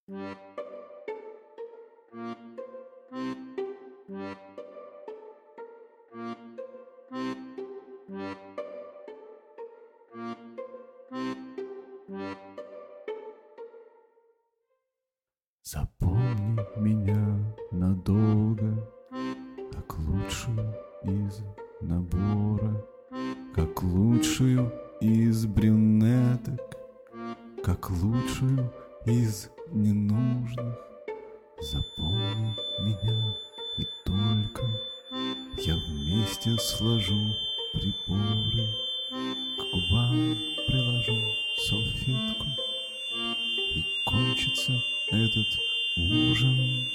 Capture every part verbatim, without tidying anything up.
Запомни меня надолго, как лучшую из набора, как лучшую из брюнеток, как лучшую из ненужных. Запомни меня, и только я вместе сложу приборы, к губам приложу салфетку, и кончится этот ужин.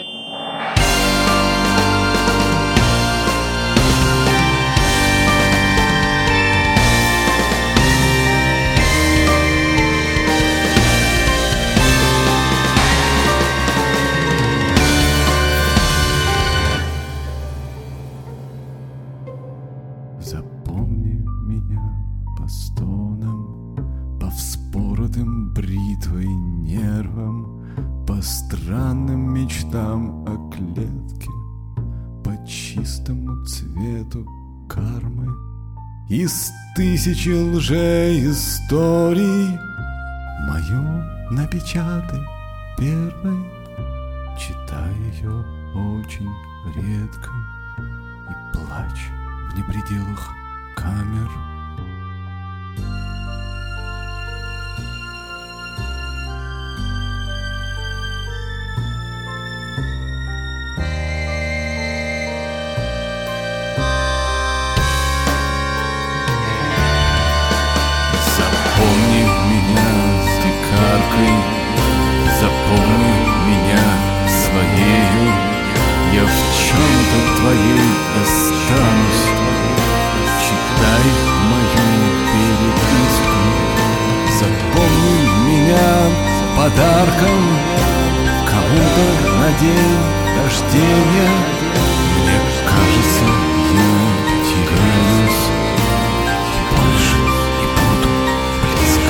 Запомни меня по стонам, по вспоротым бритвой нервам, по странным мечтам о клетке, по чистому цвету кармы. Из тысячи лжеисторий мою напечатай первой, читай ее очень редко и плачь в непределах камер. Запомни меня дикаркой, запомни меня своею, я в чем-то твоей останусь. Читай мою переписку, запомни меня подарком кому-то на день рождения. Мне кажется, я теряюсь, и больше не буду близко.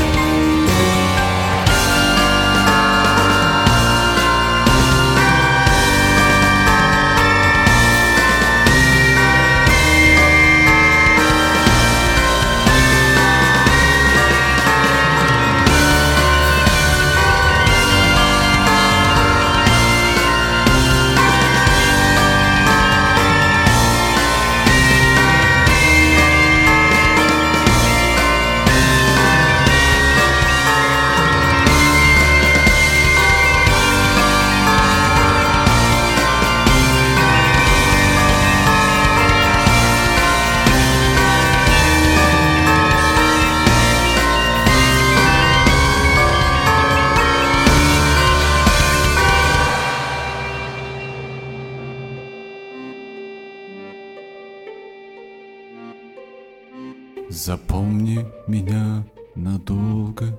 Запомни меня надолго,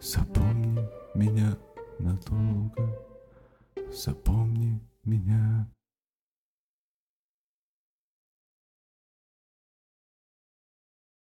запомни меня надолго, запомни меня